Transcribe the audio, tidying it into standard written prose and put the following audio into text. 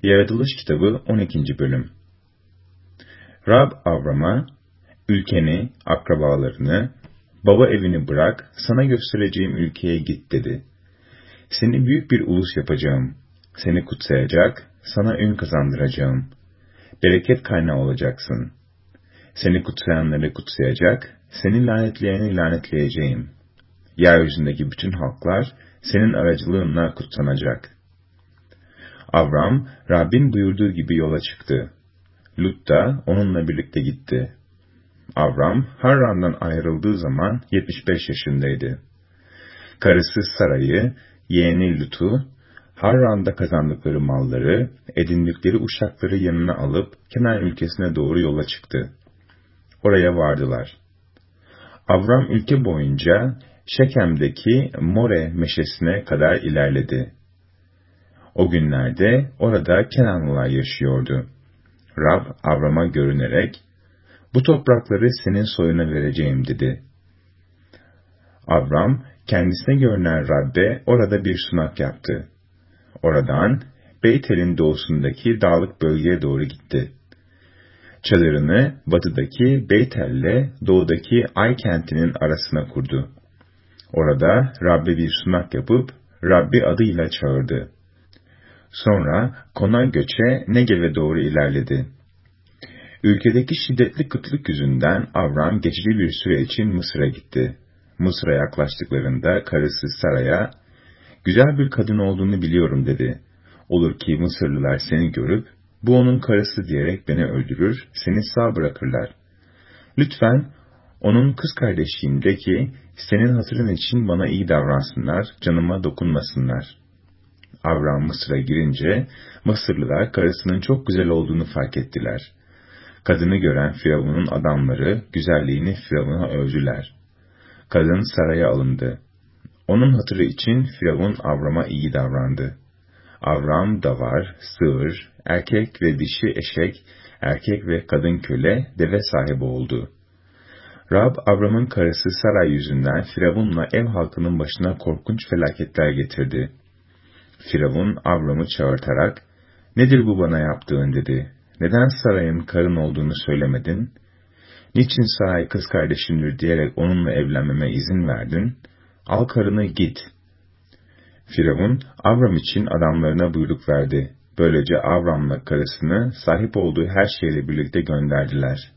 Yaratılış kitabı 12. bölüm. Rab Avram'a, ülkeni, akrabalarını, baba evini bırak, sana göstereceğim ülkeye git dedi. Seni büyük bir ulus yapacağım. Seni kutsayacak, sana ün kazandıracağım. Bereket kaynağı olacaksın. Seni kutsayanları kutsayacak, seni lanetleyeni lanetleyeceğim. Yeryüzündeki bütün halklar senin aracılığınla kutsanacak. Avram, Rabbin buyurduğu gibi yola çıktı. Lut da onunla birlikte gitti. Avram, Harran'dan ayrıldığı zaman 75 yaşındaydı. Karısı Sara'yı, yeğeni Lut'u, Harran'da kazandıkları malları, edindikleri uşakları yanına alıp Kenan ülkesine doğru yola çıktı. Oraya vardılar. Avram ülke boyunca Şekem'deki More meşesine kadar ilerledi. O günlerde orada Kenanlılar yaşıyordu. Rab Avram'a görünerek, bu toprakları senin soyuna vereceğim dedi. Avram kendisine görünen Rab'be orada bir sunak yaptı. Oradan Beytel'in doğusundaki dağlık bölgeye doğru gitti. Çadırını batıdaki Beytel'le doğudaki Ay kentinin arasına kurdu. Orada Rab'be bir sunak yapıp Rabbi adıyla çağırdı. Sonra konak göçe Negev'e doğru ilerledi. Ülkedeki şiddetli kıtlık yüzünden Avram geçici bir süre için Mısır'a gitti. Mısır'a yaklaştıklarında karısı Sara'ya, güzel bir kadın olduğunu biliyorum dedi. Olur ki Mısırlılar seni görüp, bu onun karısı diyerek beni öldürür, seni sağ bırakırlar. Lütfen onun kız kardeşiyim de ki, senin hatırın için bana iyi davransınlar, canıma dokunmasınlar. Avram Mısır'a girince, Mısırlılar karısının çok güzel olduğunu fark ettiler. Kadını gören Firavun'un adamları güzelliğini Firavun'a övdüler. Kadın saraya alındı. Onun hatırı için Firavun Avram'a iyi davrandı. Avram davar, sığır, erkek ve dişi eşek, erkek ve kadın köle, deve sahibi oldu. Rab Avram'ın karısı Saray yüzünden Firavun'la ev halkının başına korkunç felaketler getirdi. Firavun Avram'ı çağırtarak, nedir bu bana yaptığın dedi. Neden Saray'ın karın olduğunu söylemedin? Niçin Saray kız kardeşimdir diyerek onunla evlenmeme izin verdin? Al karını git. Firavun, Avram için adamlarına buyruk verdi. Böylece Avram'la karısını sahip olduğu her şeyle birlikte gönderdiler.